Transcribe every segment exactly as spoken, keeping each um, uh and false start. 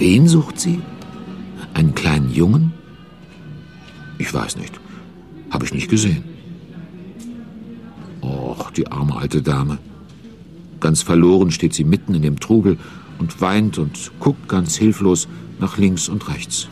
Wen sucht sie? Einen kleinen Jungen? Ich weiß nicht. Habe ich nicht gesehen. Och, die arme alte Dame. Ganz verloren steht sie mitten in dem Trubel und weint und guckt ganz hilflos nach links und rechts.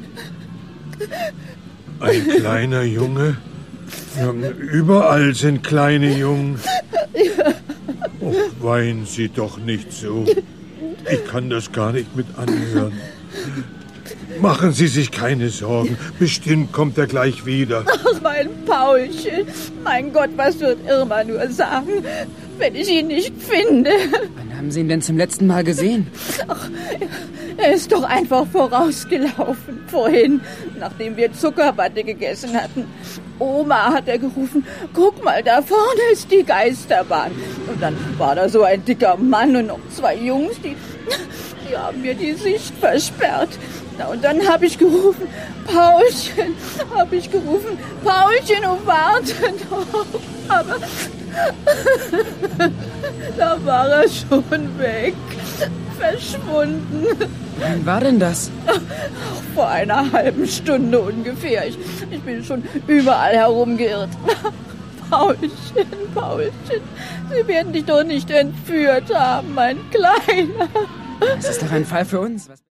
Ein kleiner Junge? Ja, überall sind kleine Jungen. Oh, weinen Sie doch nicht so. Ich kann das gar nicht mit anhören. Machen Sie sich keine Sorgen. Bestimmt kommt er gleich wieder. Ach, mein Paulchen. Mein Gott, was wird Irma nur sagen, wenn ich ihn nicht finde? Wann haben Sie ihn denn zum letzten Mal gesehen? Ach, er ist doch einfach vorausgelaufen. Vorhin, nachdem wir Zuckerwatte gegessen hatten. Oma hat er gerufen, guck mal, da vorne ist die Geisterbahn. Und dann war da so ein dicker Mann und noch zwei Jungs, die, die haben mir die Sicht versperrt. Na, und dann habe ich gerufen, Paulchen, habe ich gerufen, Paulchen, oh, warte doch. Aber da war er schon weg, verschwunden. Wann war denn das? Vor einer halben Stunde ungefähr. Ich, ich bin schon überall herumgeirrt. Paulchen, Paulchen, Sie werden dich doch nicht entführt haben, mein Kleiner. Das ist doch ein Fall für uns. Was